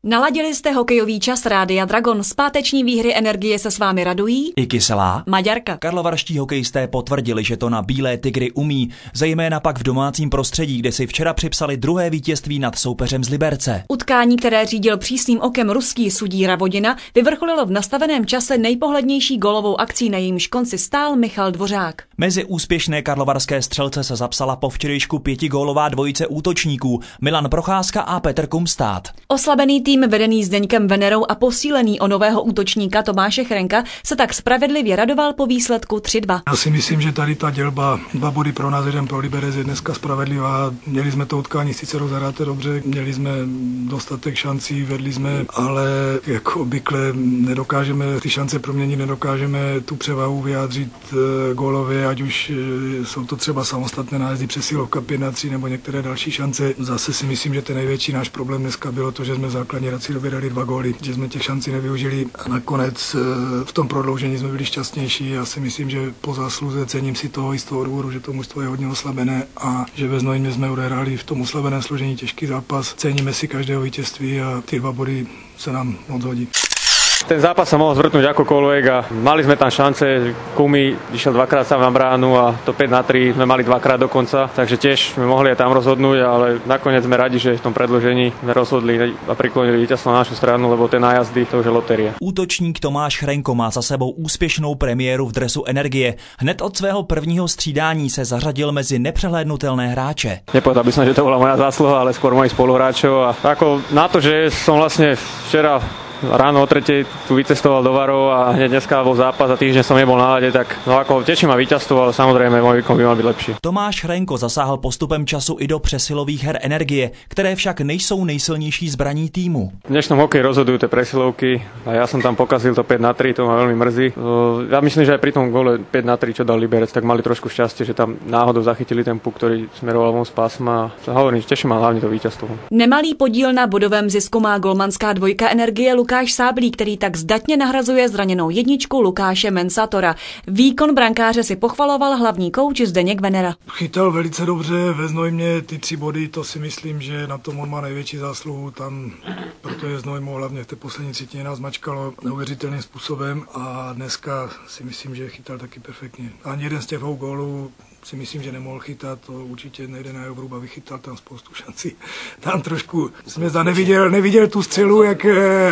Naladili jste hokejový čas Rádia Dragon. Z páteční výhry Energie se s vámi radují i Kyselá, Maďarka. Karlovarští hokejisté potvrdili, že to na Bílé tygry umí, zejména pak v domácím prostředí, kde si včera připsali druhé vítězství nad soupeřem z Liberce. Utkání, které řídil přísným okem ruský sudíra Vodina, vyvrcholilo v nastaveném čase nejpohlednější gólovou akcí, na jejímž konci stál Michal Dvořák. Mezi úspěšné karlovarské střelce se zapsala po včerejšku 5gólová dvojice útočníků Milan Procházka a Petr Kumstát. Oslabený tým vedený Zdeňkem Venerou a posílený o nového útočníka Tomáše Chrenka se tak spravedlivě radoval po výsledku 3-2. Já si myslím, že tady ta dělba 2 body pro nás, 1 pro Liberec je dneska spravedlivá. Měli jsme to utkání sice rozhráté dobře, měli jsme dostatek šancí, vedli jsme, ale jako obvykle nedokážeme ty šance proměnit, nedokážeme tu převahu vyjádřit gólově, ať už jsou to třeba samostatné nájezdy, přesilovka 5-3 nebo některé další šance. Zase si myslím, že ten největší náš problém dneska bylo to, že jsme v základní době dali 2 góly, že jsme těch šancí nevyužili a nakonec v tom prodloužení jsme byli šťastnější. Já si myslím, že po zásluze cením si toho i z toho důvodu, že to mužstvo je hodně oslabené a že ve Znojmě jsme odehráli v tom oslabeném složení těžký zápas. Ceníme si každého vítězství a ty 2 body se nám moc hodí. Ten zápas sa mohol zvrtnúť akokoľvek a mali sme tam šance. Kumi išiel 2-krát sám na bránu a to 5-3 sme mali 2-krát dokonca, takže tiež sme mohli aj tam rozhodnúť, ale nakoniec sme radi, že v tom predĺžení sme rozhodli a priklonili víťazstvo na našu stranu, lebo tie nájazdy to už je lotéria. Útočník Tomáš Chrenko má za sebou úspěšnou premiéru v dresu Energie. Hned od svého prvního střídání se zařadil mezi nepřehlédnutelné hráče. Nepovedal by som, že to bola moja zásluha, ale skôr mojich spoluhráčov a ako na to, že som vlastne včera ráno o 3:00 tu vycestoval do Varov a hneď dneska bol zápas a týždeň som nebol na lade, tak no ako teší ma víťazstvo, ale samozrejme môj výkon by mal byť lepší. Tomáš Chrenko zasáhl postupem času i do přesilových her Energie, které však nejsou nejsilnější zbraní týmu. V dnešnom hokeji rozhodujú tie presilovky a ja som tam pokazil to 5-3, to ma veľmi mrzí. Ja myslím, že aj pri tom gole 5-3, čo dal Liberec, tak mali trošku šťastie, že tam náhodou zachytili ten puk, ktorý smeroval von z pásma. Hovorím, teší ma hlavne to víťazstvo. Nemalý podíl na bodovém zisku má golmanská dvojka Energie Lukáš Sáblý, který tak zdatně nahrazuje zraněnou jedničku Lukáše Mensatora. Výkon brankáře si pochvaloval hlavní kouč Zdeněk Venera. Chytal velice dobře ve Znojmě, ty 3 body, to si myslím, že na tom on má největší zásluhu. Tam, protože Znojmo hlavně v té poslední třetině nás mačkalo neuvěřitelným způsobem a dneska si myslím, že chytal taky perfektně. Ani jeden z těch 2 gólů si myslím, že nemohl chytat, to určitě nejde na jeho vrub, vychytal tam spoustu šancí. Tam trošku jsem neviděl tu střelu, jak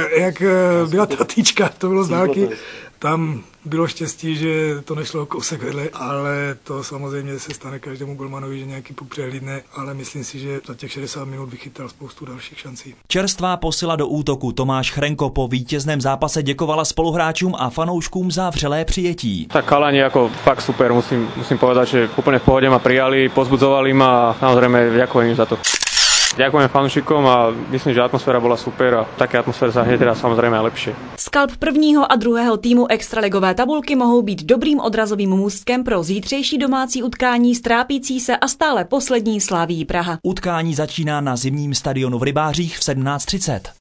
byla ta tyčka, to bylo z dálky. Tam bylo štěstí, že to nešlo o kousek vedle, ale to samozřejmě se stane každému golmanovi, že nějaký puk přehlídne, ale myslím si, že za těch 60 minut vychytal spoustu dalších šancí. Čerstvá posila do útoku Tomáš Chrenko po vítězném zápase děkovala spoluhráčům a fanouškům za vřelé přijetí. Tak chalani jako fakt super, musím povedať, že úplne v pohode ma prijali, pozbudzovali ma a samozrejme ďakujem im za to. Ďakujem fanúšikom a myslím, že atmosféra bola super a také atmosféra sa hneď teda samozrejme aj lepšie. Skalp prvního a druhého týmu extraligové tabulky mohou být dobrým odrazovým můstkem pro zítřejší domácí utkání s trápící se a stále poslední Slavií Praha. Utkání začíná na zimním stadionu v Rybářích v 17:30.